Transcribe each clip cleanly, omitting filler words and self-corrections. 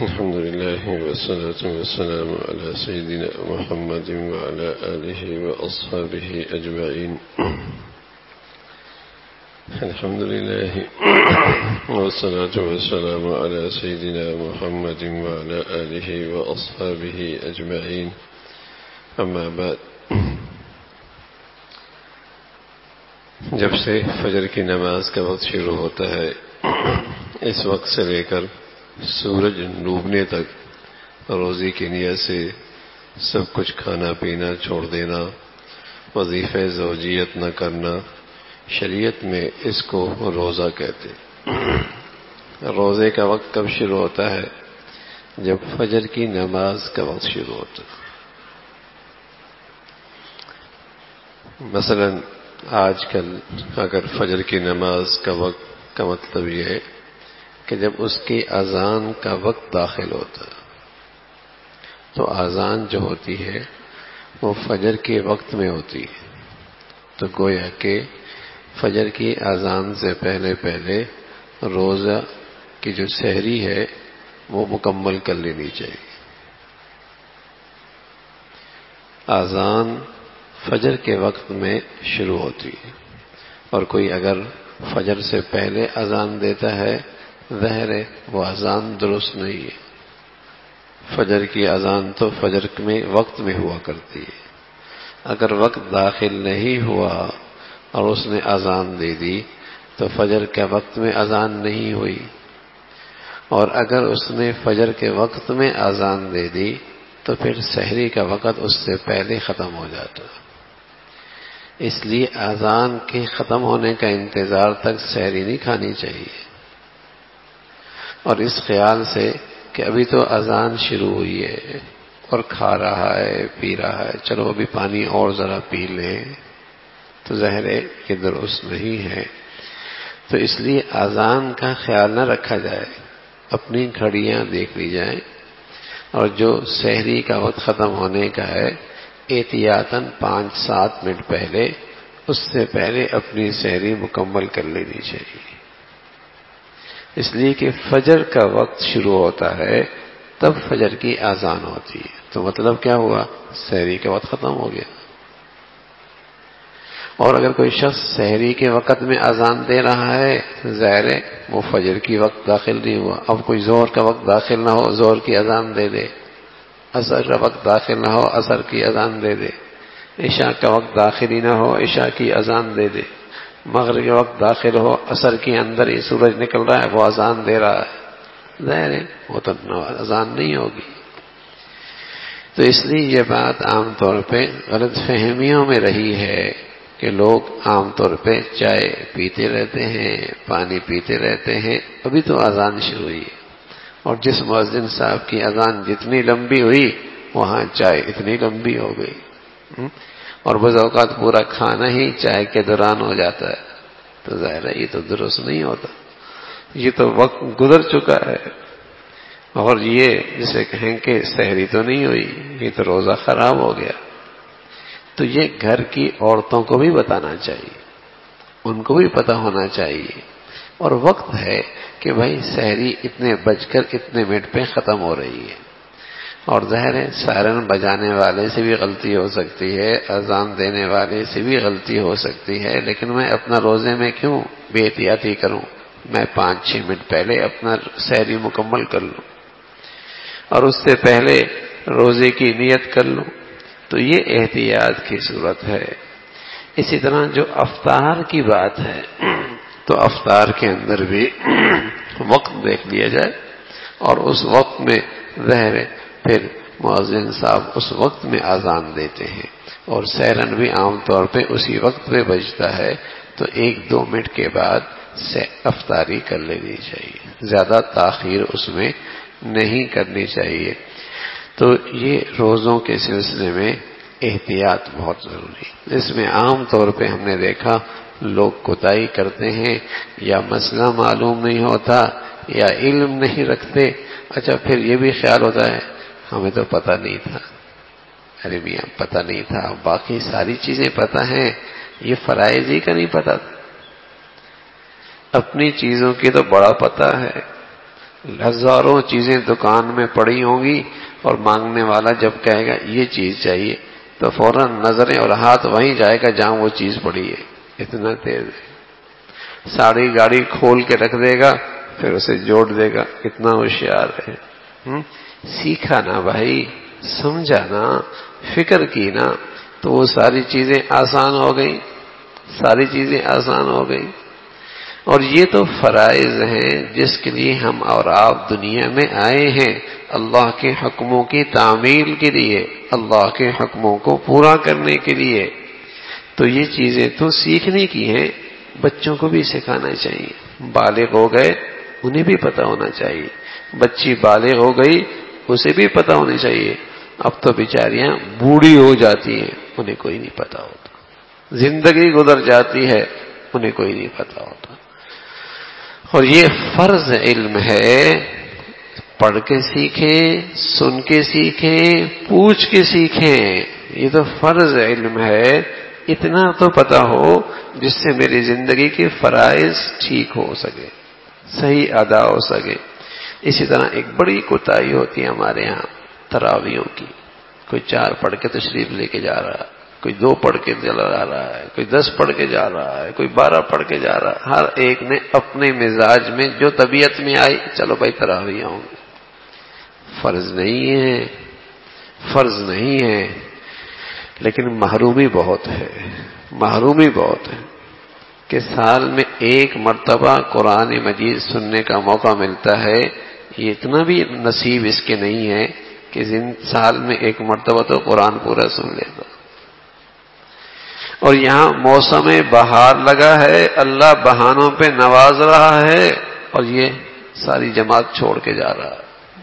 الحمد لله والصلاة والسلام على سيدنا محمد وعلى آله وأصحابه أجمعين. الحمد لله والصلاة والسلام على سيدنا محمد وعلى آله وأصحابه أجمعين. أما بعد، جب سے فجر کی نماز کا وقت شروع ہوتا ہے، اس وقت سے لے کر سورج ڈوبنے تک روزے کی نیت سے سب کچھ کھانا پینا چھوڑ دینا، وظیفہ زوجیت نہ کرنا، شریعت میں اس کو روزہ کہتے ہیں۔ روزے کا وقت کب شروع ہوتا ہے؟ جب فجر کی نماز کا وقت شروع ہوتا ہے۔ مثلا آج کل اگر فجر کی نماز کا وقت کا مطلب یہ ہے کہ جب اس کی اذان کا وقت داخل ہوتا ہے، تو اذان جو ہوتی ہے وہ فجر کے وقت میں ہوتی ہے، تو گویا کہ فجر کی اذان سے پہلے پہلے روزہ کی جو سحری ہے وہ مکمل کر لینی چاہیے۔ اذان فجر کے وقت میں شروع ہوتی ہے، اور کوئی اگر فجر سے پہلے اذان دیتا ہے، ظاہر ہے وہ اذان درست نہیں ہے۔ فجر کی اذان تو فجر میں وقت میں ہوا کرتی ہے۔ اگر وقت داخل نہیں ہوا اور اس نے اذان دے دی تو فجر کے وقت میں اذان نہیں ہوئی، اور اگر اس نے فجر کے وقت میں اذان دے دی تو پھر سحری کا وقت اس سے پہلے ختم ہو جاتا۔ اس لیے اذان کے ختم ہونے کا انتظار تک سحری نہیں کھانی چاہیے، اور اس خیال سے کہ ابھی تو اذان شروع ہوئی ہے اور کھا رہا ہے پی رہا ہے، چلو ابھی پانی اور ذرا پی لیں، تو ظاہر ہے کہ درست نہیں ہے۔ تو اس لیے اذان کا خیال نہ رکھا جائے، اپنی گھڑیاں دیکھ لی جائیں، اور جو سحری کا وقت ختم ہونے کا ہے احتیاطاً 5-7 منٹ پہلے، اس سے پہلے اپنی سحری مکمل کر لینی چاہیے۔ اس لیے کہ فجر کا وقت شروع ہوتا ہے تب فجر کی اذان ہوتی ہے، تو مطلب کیا ہوا؟ سحری کا وقت ختم ہو گیا۔ اور اگر کوئی شخص سحری کے وقت میں اذان دے رہا ہے، ظاہر ہے وہ فجر کی وقت داخل نہیں ہوا۔ اب کوئی ظہر کا وقت داخل نہ ہو، ظہر کی اذان دے دے، عصر کا وقت داخل نہ ہو، عصر کی اذان دے دے، عشاء کا وقت داخل ہی نہ ہو، عشاء کی اذان دے دے، مغرب کے وقت داخل ہو، عصر کے اندر ہی سورج نکل رہا ہے وہ اذان دے رہا ہے، ظاہر ہے وہ تو اذان نہیں ہوگی۔ تو اس لیے یہ بات عام طور پہ غلط فہمیوں میں رہی ہے کہ لوگ عام طور پہ چائے پیتے رہتے ہیں، پانی پیتے رہتے ہیں، ابھی تو اذان شروع ہوئی ہے، اور جس مؤذن صاحب کی اذان جتنی لمبی ہوئی وہاں چائے اتنی لمبی ہو گئی، اور بعض اوقات پورا کھانا ہی چائے کے دوران ہو جاتا ہے، تو ظاہر ہے یہ تو درست نہیں ہوتا، یہ تو وقت گزر چکا ہے۔ اور یہ جسے کہیں کہ سحری تو نہیں ہوئی، یہ تو روزہ خراب ہو گیا۔ تو یہ گھر کی عورتوں کو بھی بتانا چاہیے، ان کو بھی پتہ ہونا چاہیے، اور وقت ہے کہ بھائی سحری اتنے بج کر اتنے منٹ پہ ختم ہو رہی ہے، اور ظاہر ہے سائرن بجانے والے سے بھی غلطی ہو سکتی ہے، اذان دینے والے سے بھی غلطی ہو سکتی ہے، لیکن میں اپنا روزے میں کیوں بے احتیاطی کروں؟ میں 5-6 منٹ پہلے اپنا سحری مکمل کر لوں، اور اس سے پہلے روزے کی نیت کر لوں، تو یہ احتیاط کی صورت ہے۔ اسی طرح جو افطار کی بات ہے، تو افطار کے اندر بھی وقت دیکھ لیا جائے، اور اس وقت میں ظاہر ہے پھر مؤذن صاحب اس وقت میں اذان دیتے ہیں، اور سیرن بھی عام طور پہ اسی وقت پہ بجتا ہے، تو 1-2 منٹ کے بعد سے افطاری کر لینی چاہیے، زیادہ تاخیر اس میں نہیں کرنی چاہیے۔ تو یہ روزوں کے سلسلے میں احتیاط بہت ضروری ہے۔ اس میں عام طور پہ ہم نے دیکھا لوگ کوتاہی کرتے ہیں، یا مسئلہ معلوم نہیں ہوتا، یا علم نہیں رکھتے، اچھا پھر یہ بھی خیال ہوتا ہے ہمیں تو پتہ نہیں تھا۔ ارے میاں پتہ نہیں تھا، باقی ساری چیزیں پتہ ہیں، یہ فرائض ہی کا نہیں پتہ تھا۔ اپنی چیزوں کی تو بڑا پتہ ہے، ہزاروں چیزیں دکان میں پڑی ہوں گی اور مانگنے والا جب کہے گا یہ چیز چاہیے تو فوراً نظریں اور ہاتھ وہیں جائے گا جہاں وہ چیز پڑی ہے. اتنا تیز ہے. ساری گاڑی کھول کے رکھ دے گا پھر اسے جوڑ دے گا. اتنا ہوشیار ہے. سیکھا نا بھائی، سمجھا نا، فکر کی نا، تو وہ ساری چیزیں آسان ہو گئی. ساری چیزیں آسان ہو گئی. اور یہ تو فرائض ہیں جس کے لیے ہم اور آپ دنیا میں آئے ہیں، اللہ کے حکموں کی تعمیل کے لیے، اللہ کے حکموں کو پورا کرنے کے لیے. تو یہ چیزیں تو سیکھنے کی ہیں، بچوں کو بھی سکھانا چاہیے. بالغ ہو گئے انہیں بھی پتہ ہونا چاہیے. بچی بالغ ہو گئی اسے بھی پتہ ہونی چاہیے. اب تو بیچاریاں بوڑھی ہو جاتی ہیں انہیں کوئی نہیں پتہ ہوتا. زندگی گزر جاتی ہے انہیں کوئی نہیں پتہ ہوتا. اور یہ فرض علم ہے. پڑھ کے سیکھیں، سن کے سیکھیں، پوچھ کے سیکھیں. یہ تو فرض علم ہے. اتنا تو پتہ ہو جس سے میری زندگی کے فرائض ٹھیک ہو سکے، صحیح ادا ہو سکے. اسی طرح ایک بڑی کوتاہی ہوتی ہے ہمارے یہاں تراویحوں کی. کوئی 4 پڑھ کے تشریف لے کے جا رہا ہے، کوئی 2 پڑھ کے چلا جا رہا ہے، کوئی 10 پڑھ کے جا رہا ہے، کوئی 12 پڑھ کے جا رہا ہے. ہر ایک نے اپنے مزاج میں جو طبیعت میں آئی چلو بھائی تراویح ہوں گے. فرض نہیں ہے، فرض نہیں ہے، لیکن محرومی بہت ہے. محرومی بہت ہے کہ سال میں 1 مرتبہ قرآن مجید سننے کا موقع ملتا ہے. یہ اتنا بھی نصیب اس کے نہیں ہے کہ سال میں 1 مرتبہ تو قرآن پورا سن لیتا. اور یہاں موسم بہار لگا ہے، اللہ بہانوں پہ نواز رہا ہے اور یہ ساری جماعت چھوڑ کے جا رہا ہے.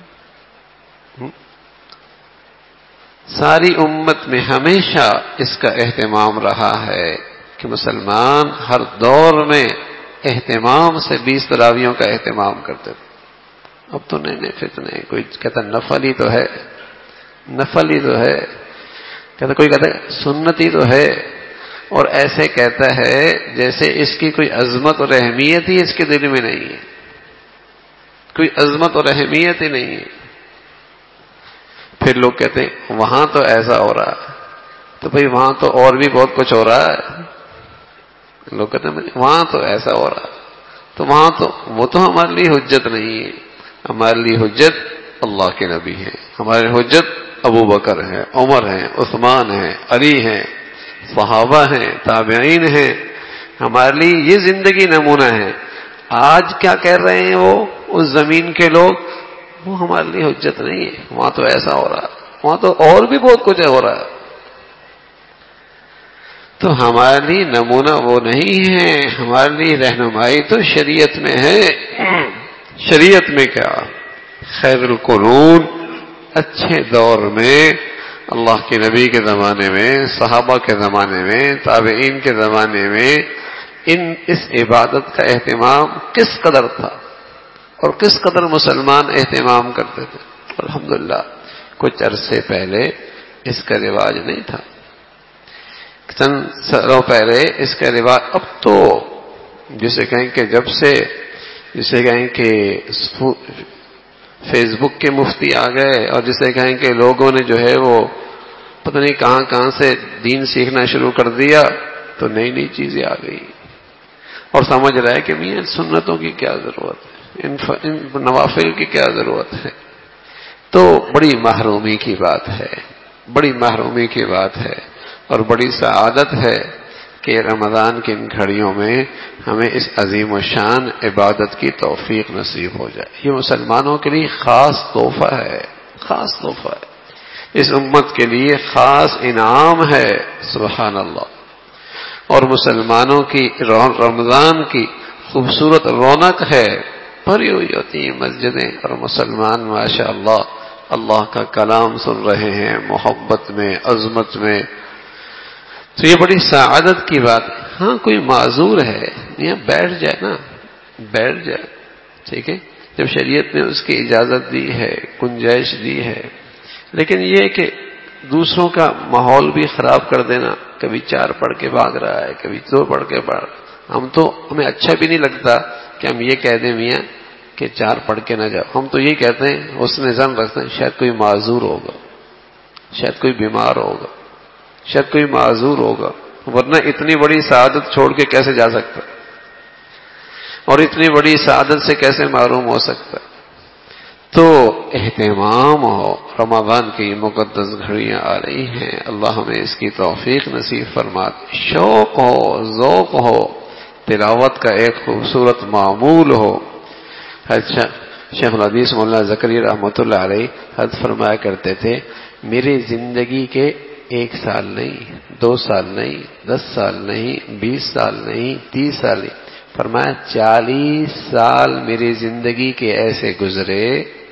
ساری امت میں ہمیشہ اس کا اہتمام رہا ہے کہ مسلمان ہر دور میں اہتمام سے 20 تراویحوں کا اہتمام کرتے تھے. اب تو نئے فتنے، کوئی کہتا نفل ہی تو ہے، نفل ہی تو ہے، کوئی کہتا ہے سنت ہی تو ہے. اور ایسے کہتا ہے جیسے اس کی کوئی عظمت اور اہمیت ہی اس کے دل میں نہیں ہے. کوئی عظمت اور اہمیت ہی نہیں ہے. پھر لوگ کہتے ہیں وہاں تو ایسا ہو رہا ہے، تو بھئی وہاں تو اور بھی بہت کچھ ہو رہا ہے. لوگ کہتے ہیں وہاں تو ایسا ہو رہا ہے، تو وہاں تو وہ تو ہمارے لیے حجت نہیں ہے. ہمارے لیے حجت اللہ کے نبی ہیں، ہمارے حجت ابو بکر ہیں، عمر ہیں، عثمان ہیں، علی ہیں، صحابہ ہیں، تابعین ہیں. ہمارے لیے یہ زندگی نمونہ ہے. آج کیا کہہ رہے ہیں وہ اس زمین کے لوگ، وہ ہمارے لیے حجت نہیں ہے. وہاں تو ایسا ہو رہا ہے، وہاں تو اور بھی بہت کچھ ہو رہا ہے. تو ہمارے لیے نمونہ وہ نہیں ہے. ہمارے لیے رہنمائی تو شریعت میں ہے. شریعت میں کیا؟ خیر القرون، اچھے دور میں، اللہ کے نبی کے زمانے میں، صحابہ کے زمانے میں، تابعین کے زمانے میں اس عبادت کا اہتمام کس قدر تھا اور کس قدر مسلمان اہتمام کرتے تھے. الحمدللہ کچھ عرصے پہلے اس کا رواج نہیں تھا. چند سالوں پہلے اس کا رواج، اب تو جسے کہیں کہ جب سے جسے کہیں کہ فیس بک کے مفتی آ گئے، اور جسے کہیں کہ لوگوں نے جو ہے وہ پتہ نہیں کہاں کہاں سے دین سیکھنا شروع کر دیا، تو نئی نئی چیزیں آ گئی. اور سمجھ رہا ہے کہ میاں سنتوں کی کیا ضرورت ہے، ان نوافل کی کیا ضرورت ہے. تو بڑی محرومی کی بات ہے، بڑی محرومی کی بات ہے. اور بڑی سعادت ہے کہ رمضان کی ان گھڑیوں میں ہمیں اس عظیم و شان عبادت کی توفیق نصیب ہو جائے. یہ مسلمانوں کے لیے خاص تحفہ ہے، خاص تحفہ ہے. اس امت کے لیے خاص انعام ہے. سبحان اللہ. اور مسلمانوں کی رمضان کی خوبصورت رونق ہے. بھری ہوئی ہوتی ہیں مسجدیں، اور مسلمان ماشاءاللہ اللہ کا کلام سن رہے ہیں محبت میں، عظمت میں. تو یہ بڑی سعادت کی بات ہے. ہاں کوئی معذور ہے یہاں بیٹھ جائے نا، بیٹھ جائے، ٹھیک ہے، جب شریعت نے اس کی اجازت دی ہے، گنجائش دی ہے. لیکن یہ کہ دوسروں کا ماحول بھی خراب کر دینا، کبھی 4 پڑھ کے بھاگ رہا ہے، کبھی 2 پڑھ کے بھاگ. ہمیں اچھا بھی نہیں لگتا کہ ہم یہ کہہ دیں میاں کہ 4 پڑھ کے نہ جاؤ. ہم تو یہی کہتے ہیں، اس نے ظن رکھتے ہیں شاید کوئی معذور ہوگا، شاید کوئی بیمار ہوگا، شاید کوئی معذور ہوگا، ورنہ اتنی بڑی سعادت چھوڑ کے کیسے جا سکتا ہے، اور اتنی بڑی سعادت سے کیسے محروم ہو سکتا ہے. تو اہتمام ہو، رمضان کی مقدس گھڑیاں آ رہی ہیں، اللہ ہمیں اس کی توفیق نصیب فرمائے. شوق ہو، ذوق ہو، تلاوت کا ایک خوبصورت معمول ہو. شیخ الحدیث مولانا زکریا رحمۃ اللہ علیہ حد فرمایا کرتے تھے، میری زندگی کے 1 سال نہیں، 2 سال نہیں، 10 سال نہیں، 20 سال نہیں، 30 سال نہیں، فرمایا 40 سال میری زندگی کے ایسے گزرے.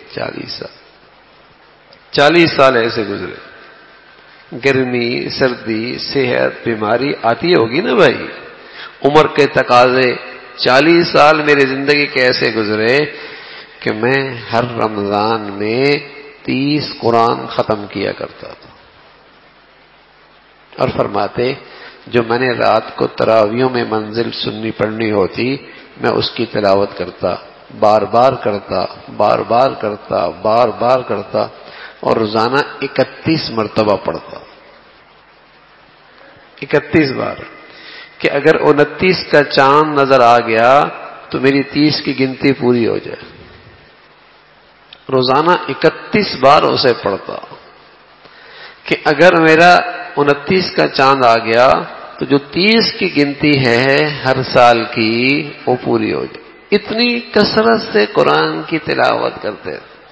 40 سال ایسے گزرے. گرمی، سردی، صحت، بیماری آتی ہوگی نا بھائی، عمر کے تقاضے. 40 سال میری زندگی کے ایسے گزرے کہ میں ہر رمضان میں 30 قرآن ختم کیا کرتا تھا. اور فرماتے، جو میں نے رات کو تراویحوں میں منزل سننی پڑھنی ہوتی، میں اس کی تلاوت کرتا، بار بار کرتا، بار بار کرتا، بار بار کرتا، اور روزانہ 31 مرتبہ پڑھتا. 31 بار، کہ اگر 29 کا چاند نظر آ گیا تو میری 30 کی گنتی پوری ہو جائے. روزانہ 31 بار اسے پڑھتا کہ اگر میرا 29 کا چاند آ گیا تو جو 30 کی گنتی ہے ہر سال کی وہ پوری ہو جائے. اتنی کثرت سے قرآن کی تلاوت کرتے.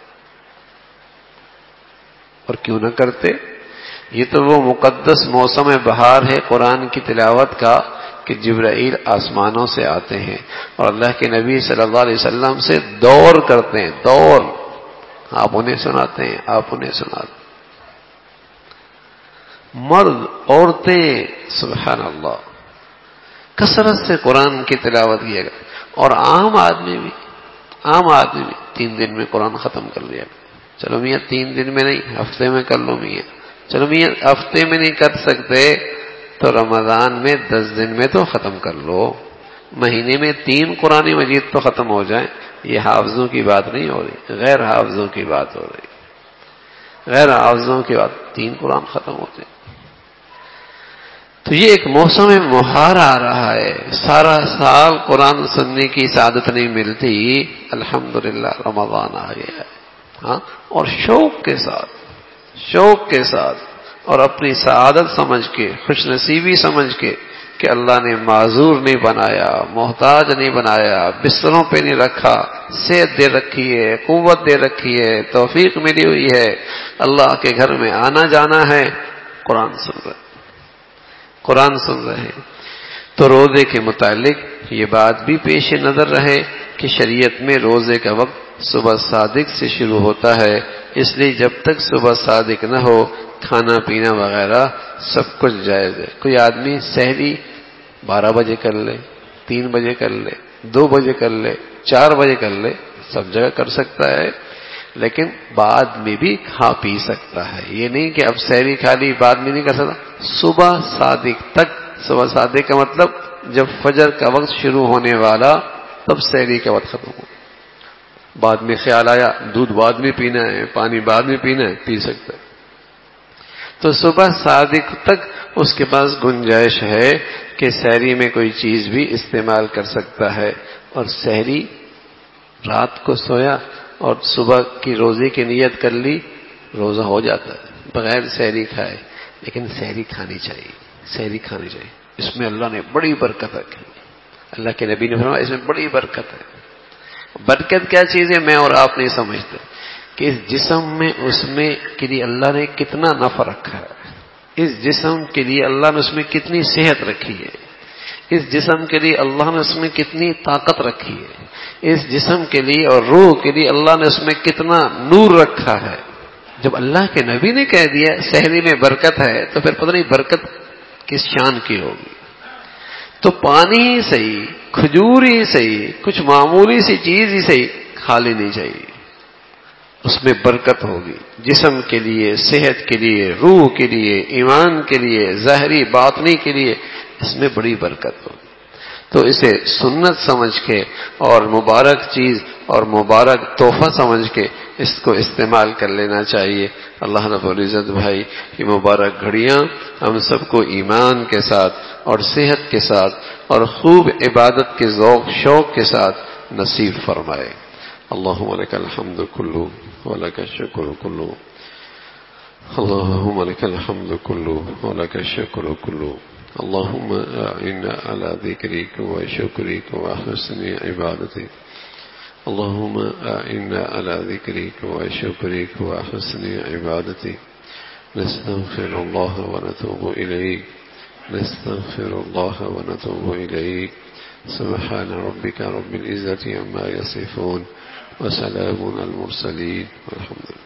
اور کیوں نہ کرتے؟ یہ تو وہ مقدس موسم بہار ہے قرآن کی تلاوت کا کہ جبرائیل آسمانوں سے آتے ہیں اور اللہ کے نبی صلی اللہ علیہ وسلم سے دور کرتے ہیں. دور، آپ انہیں سناتے ہیں، آپ انہیں سناتے ہیں. مرد، عورتیں، سبحان اللہ، کثرت سے قرآن کی تلاوت کیا گیا. اور عام آدمی بھی 3 دن میں قرآن ختم کر لیا. چلو میاں 3 دن میں نہیں، ہفتے میں کر لو میاں. چلو میاں ہفتے میں نہیں کر سکتے تو رمضان میں 10 دن میں تو ختم کر لو. مہینے میں 3 قرآن مجید تو ختم ہو جائیں. یہ حافظوں کی بات نہیں ہو رہی، غیر حافظوں کی بات ہو رہی. غیر حافظوں کی بات، 3 قرآن ختم ہوتے ہیں. تو یہ ایک موسم مہار آ رہا ہے. سارا سال قرآن سننے کی سعادت نہیں ملتی، الحمدللہ رمضان آ گیا ہے. ہاں، اور شوق کے ساتھ اور اپنی سعادت سمجھ کے، خوش نصیبی سمجھ کے کہ اللہ نے معذور نہیں بنایا، محتاج نہیں بنایا، بستروں پہ نہیں رکھا، صحت دے رکھی ہے، قوت دے رکھی ہے، توفیق ملی ہوئی ہے، اللہ کے گھر میں آنا جانا ہے، قرآن سن رہے ہیں. تو روزے کے متعلق یہ بات بھی پیش نظر رہے کہ شریعت میں روزے کا وقت صبح صادق سے شروع ہوتا ہے. اس لیے جب تک صبح صادق نہ ہو کھانا پینا وغیرہ سب کچھ جائز ہے. کوئی آدمی سحری 12 بجے کر لے، 3 بجے کر لے، 2 بجے کر لے، 4 بجے کر لے، سب جگہ کر سکتا ہے، لیکن بعد میں بھی کھا پی سکتا ہے. یہ نہیں کہ اب سحری کھا لی بعد میں نہیں کر سکتا. صبح صادق تک. صبح صادق کا مطلب جب فجر کا وقت شروع ہونے والا تب سحری کا وقت ختم ہو. بعد میں خیال آیا دودھ بعد میں پینا ہے، پانی بعد میں پینا ہے، پی سکتا ہے. تو صبح صادق تک اس کے پاس گنجائش ہے کہ سحری میں کوئی چیز بھی استعمال کر سکتا ہے. اور سحری رات کو سویا اور صبح کی روزے کی نیت کر لی، روزہ ہو جاتا ہے بغیر سحری کھائے. لیکن سحری کھانی چاہیے. اس میں اللہ نے بڑی برکت رکھی. اللہ کے نبی نے فرمایا اس میں بڑی برکت ہے. برکت کیا چیز ہے میں اور آپ نہیں سمجھتے کہ اس جسم میں اس میں کے لیے اللہ نے کتنا نفع رکھا ہے. اس جسم کے لیے اللہ نے اس میں کتنی صحت رکھی ہے. اس جسم کے لیے اللہ نے اس میں کتنی طاقت رکھی ہے. اس جسم کے لیے اور روح کے لیے اللہ نے اس میں کتنا نور رکھا ہے. جب اللہ کے نبی نے کہہ دیا سحری میں برکت ہے تو پھر پتہ نہیں برکت کس شان کی ہوگی. تو پانی ہی صحیح، کھجور ہی صحیح، کچھ معمولی سی چیز ہی صحیح کھا لینی چاہیے. اس میں برکت ہوگی جسم کے لیے، صحت کے لیے، روح کے لیے، ایمان کے لیے، ظاہری باطنی کے لیے، اس میں بڑی برکت ہوگی. تو اسے سنت سمجھ کے اور مبارک چیز اور مبارک تحفہ سمجھ کے اس کو استعمال کر لینا چاہیے۔ اللہ رب العزت بھائی یہ مبارک گھڑیاں ہم سب کو ایمان کے ساتھ اور صحت کے ساتھ اور خوب عبادت کے ذوق شوق کے ساتھ نصیب فرمائے۔ اللہم لک الحمد کلہ ولک الشکر کلہ، اللہم لک الحمد کلہ ولک الشکر کلہ، اللہم اعنا علی ذکرک وشکرک وحسن عبادتک، اللہم اعنا علی ذکرک وشکرک وحسن عبادتک، نستغفر اللہ ونتوب الیک، نستغفر اللہ ونتوب الیک، سبحان ربک رب العزة عما یصفون وسلام على المرسلين والحمد لله۔